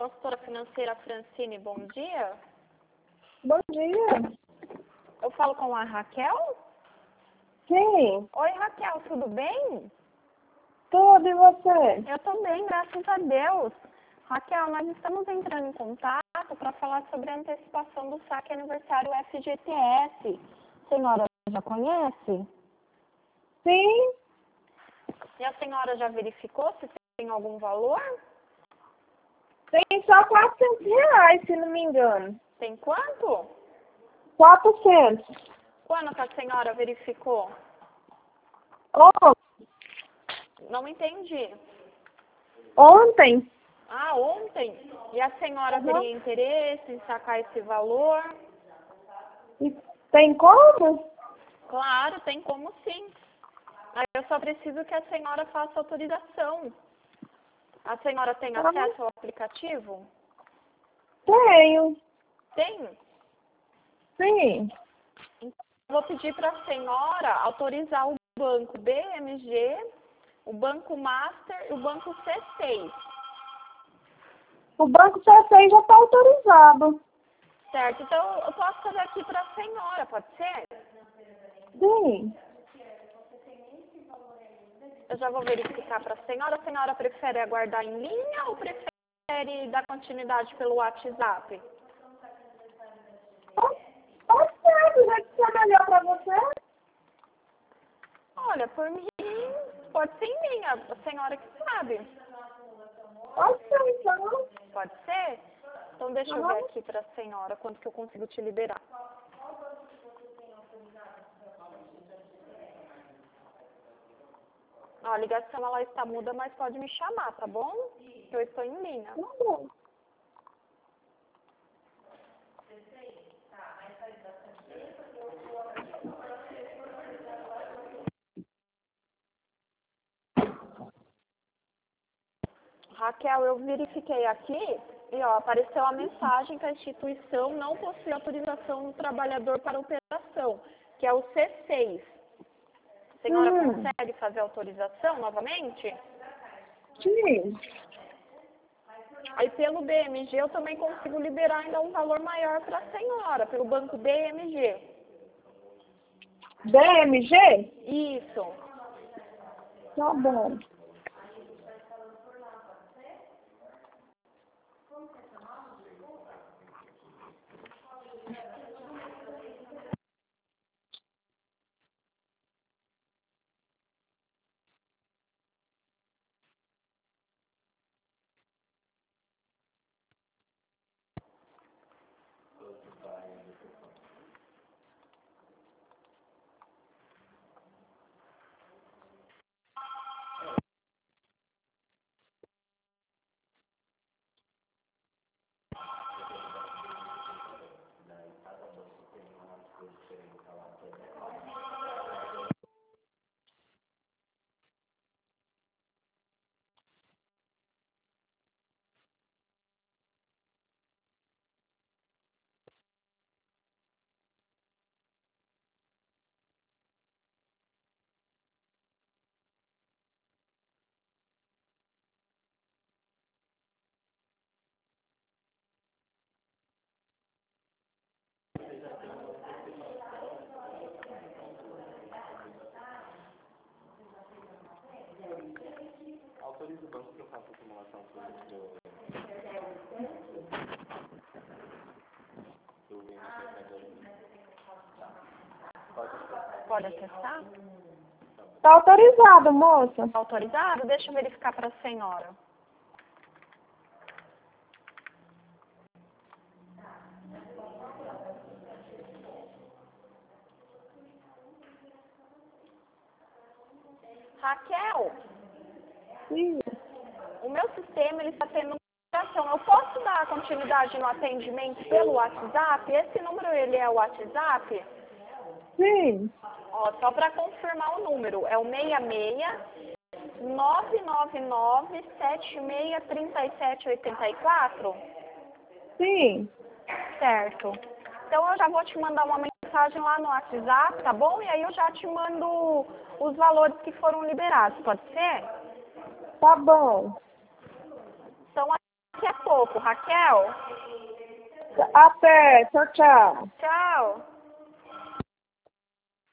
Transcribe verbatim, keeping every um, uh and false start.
Consultora financeira Francine, bom dia. Bom dia. Eu falo com a Raquel? Sim. Oi, Raquel, tudo bem? Tudo, e você? Eu tô bem, graças a Deus. Raquel, nós estamos entrando em contato para falar sobre a antecipação do saque aniversário F G T S. A senhora já conhece? Sim. E a senhora já verificou se tem algum valor? Tem só quatrocentos reais, se não me engano. Tem quanto? quatrocentos. Quando que a senhora verificou? Oh, Não entendi. ontem. Ah, ontem? E a senhora Uhum. teria interesse em sacar esse valor? E tem como? Claro, tem como sim. Aí eu só preciso que a senhora faça autorização. A senhora tem Uhum. acesso ao aplicativo? Tenho. Tem? Sim. Então, eu vou pedir para a senhora autorizar o banco B M G, o banco Master e o banco C seis. O banco C seis já está autorizado. Certo? Então, eu posso fazer aqui para a senhora, pode ser? Sim. Eu já vou verificar para a senhora. A senhora prefere aguardar em linha ou prefere dar continuidade pelo WhatsApp? Pode ser, do jeito que é melhor para você. Olha, por mim, pode ser em linha. A senhora que sabe. Pode ser, então. Pode ser? Então, deixa eu Uhum. ver aqui para a senhora quanto que eu consigo te liberar. Ó, a ligação ela está muda, mas pode me chamar, tá bom? Eu estou em linha. Tá bom. Raquel, eu verifiquei aqui e ó, apareceu a mensagem que a instituição não possui autorização do trabalhador para operação, que é o C seis. A senhora Hum. consegue fazer autorização novamente? Sim. Aí pelo B M G eu também consigo liberar ainda um valor maior para a senhora, pelo banco B M G. B M G? Isso. Tá bom. Autoriza o banco que eu faça a simulação do do B M G. Pode Pode acessar? Tá autorizado, moça. Autorizado? Deixa eu verificar para a senhora. Raquel, Sim. o meu sistema ele está tendo notificação. Eu posso dar continuidade no atendimento pelo WhatsApp? Esse número ele é o WhatsApp? Sim. Ó, só para confirmar o número, é o seis seis nove nove nove sete seis três sete oito quatro? Sim. Certo. Então eu já vou te mandar uma mensagem lá no WhatsApp, tá bom? E aí eu já te mando os valores que foram liberados, pode ser? Tá bom. Então, daqui a pouco. pouco. Raquel? Até, tchau, tchau. Tchau.